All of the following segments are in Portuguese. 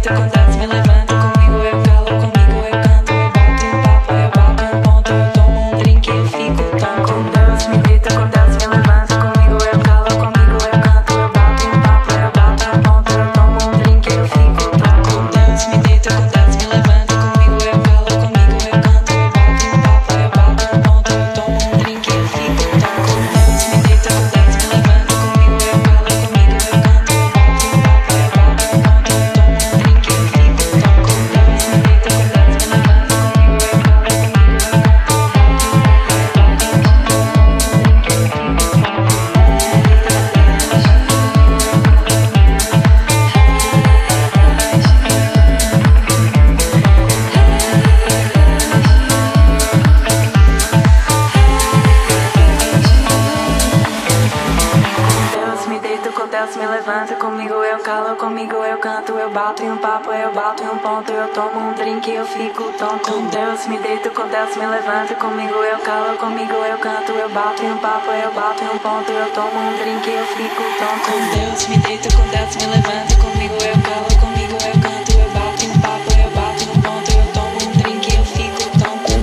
deito com Deus, me levanta comigo, eu calo, comigo eu canto, eu bato um papo, eu bato um ponto, eu tomo um drink, eu fico tonto. Com Deus, me deito com Deus, me levanta comigo, eu calo, comigo eu canto, eu bato um papo, eu bato um ponto, eu tomo um drink, eu fico tonto. Com Deus, me deito com Deus, me levanta comigo, eu calo, comigo eu canto, eu bato um papo, eu bato um ponto, eu tomo um drink, eu fico tonto. Com Deus, me deito com Deus, me levanta comigo, eu calo, comigo eu canto, eu bato um papo, eu bato um ponto, eu tomo um drink, eu fico tonto. Com Deus, me deito com Deus, me levanta comigo, eu calo, comigo eu canto, eu bato um papo, eu bato um ponto, eu tomo um drink, eu fico tonto. Deus, me deito com Deus, me levanta comigo, eu calo, comigo eu canto, eu bato em um papo, eu bato em um ponto, eu tomo um drink, eu fico tonto. Com Deus, me deito com Deus, me levanta comigo, eu calo, comigo eu canto, eu bato em um papo, eu bato em um ponto, eu tomo um drink, eu fico tonto. Com Deus, me deito com Deus, me levanta comigo, eu calo, comigo eu canto, eu bato em um papo, eu bato em um ponto, eu tomo um drink, eu fico tonto.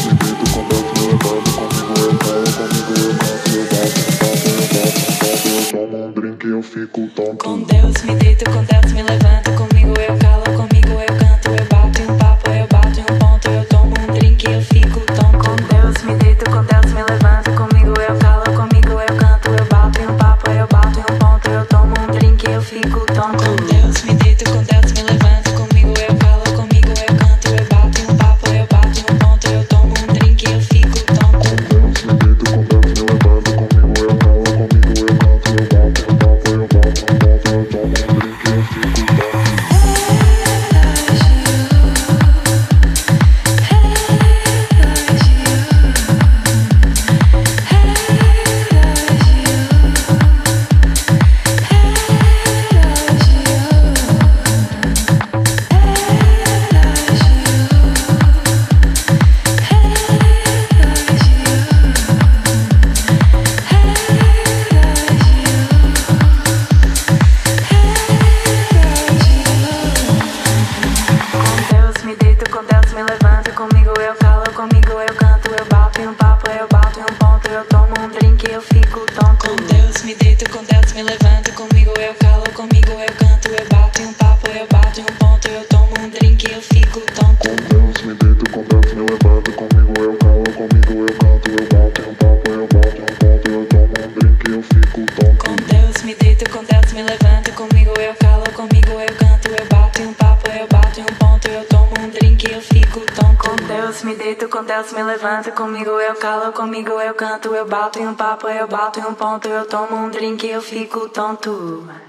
Com Deus, me deito com Deus, me levanta comigo, eu calo, comigo eu canto, eu bato em um papo, eu bato em um ponto, eu tomo um drink, eu fico tonto. Com Deus, me deito com Deus, me levanta comigo, eu calo, comigo eu canto, eu bato em um papo, eu bato em um ponto, eu tomo um drink, eu fico tonto. Com Deus, me deito com Deus, me levanta comigo, eu calo, comigo eu canto, eu bato em um papo, eu bato em um ponto, eu tomo um drink, eu fico tonto. Me deito com Deus, me levanta comigo, eu calo, comigo eu canto, eu bato em um papo, eu bato em um ponto, eu tomo um drink, eu fico tonto. Com Deus, me deito com Deus, me levanta comigo, eu calo, comigo eu canto, eu bato em um papo, eu bato em um ponto, eu tomo um drink, eu fico tonto. Com Deus, me deito com Deus, me levanta comigo, eu calo, comigo eu canto, eu bato em um papo, eu bato em um ponto, eu tomo um drink, eu fico tonto. Com Deus, me deito com Deus, me levanta comigo, eu calo, comigo eu canto, eu bato em um papo, eu bato em um ponto, eu tomo um drink, eu fico tonto. Com Deus, me deito com Deus, me levanta comigo, eu calo, comigo eu canto, eu bato em um papo, eu bato em um ponto, eu tomo um drink, eu fico tonto.